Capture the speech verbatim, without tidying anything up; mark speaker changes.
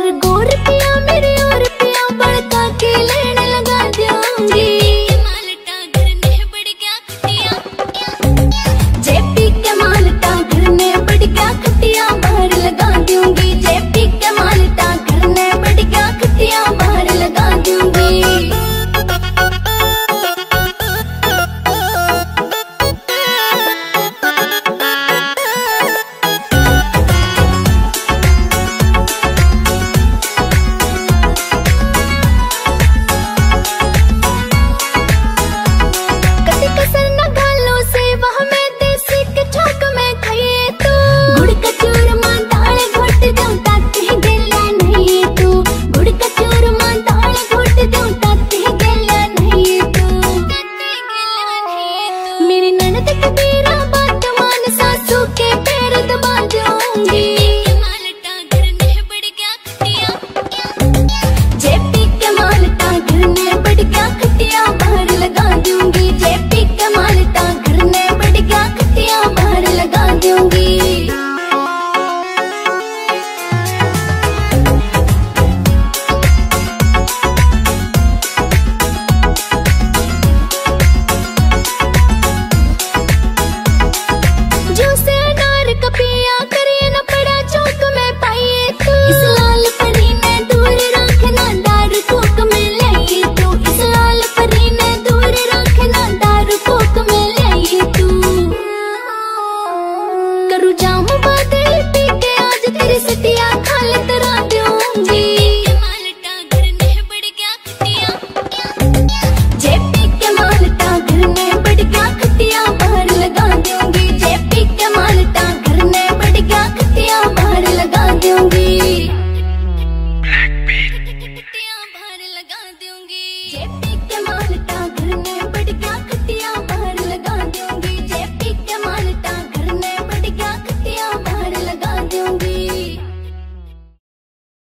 Speaker 1: अगर गोर पिया मेरे और पिया बड़का के लेने लगा दूंगी। जेपी के मालटा घर ने बढ़ गया खटिया बाहर लगा दूंगी। जेपी के मालटा घर ने बढ़ गया खटिया बाहर लगा दूंगी।
Speaker 2: Blackbeat।